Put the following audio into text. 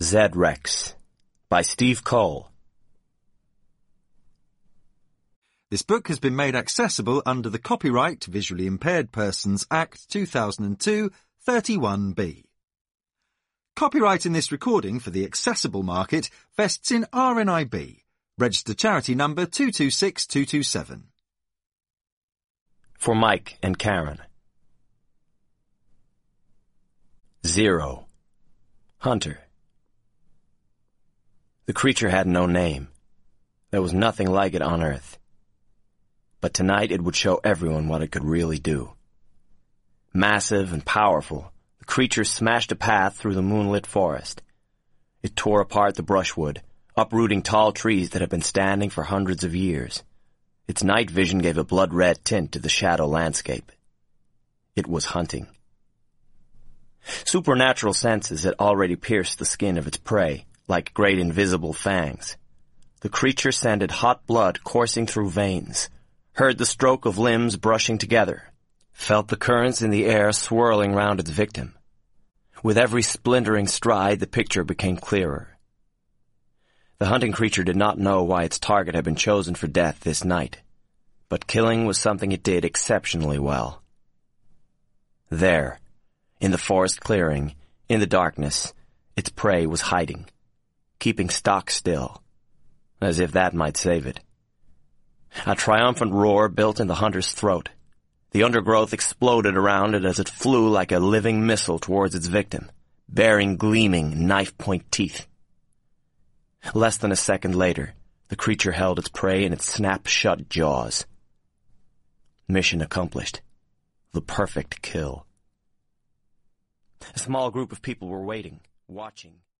Z-Rex by Steve Cole. This book has been made accessible under the Copyright to Visually Impaired Persons Act 2002, 31B. Copyright in this recording for the accessible market vests in RNIB, registered charity number 226227. For Mike and Karen. 0. Hunter. The creature had no name. There was nothing like it on Earth. But tonight it would show everyone what it could really do. Massive and powerful, the creature smashed a path through the moonlit forest. It tore apart the brushwood, uprooting tall trees that had been standing for hundreds of years. Its night vision gave a blood-red tint to the shadow landscape. It was hunting. Supernatural senses had already pierced the skin of its prey, like great invisible fangs. The creature scented hot blood coursing through veins, heard the stroke of limbs brushing together, felt the currents in the air swirling round its victim. With every splintering stride, the picture became clearer. The hunting creature did not know why its target had been chosen for death this night, but killing was something it did exceptionally well. There, in the forest clearing, in the darkness, its prey was hiding, keeping stock still, as if that might save it. A triumphant roar built in the hunter's throat. The undergrowth exploded around it as it flew like a living missile towards its victim, bearing gleaming knife-point teeth. Less than a second later, the creature held its prey in its snap-shut jaws. Mission accomplished. The perfect kill. A small group of people were waiting, watching.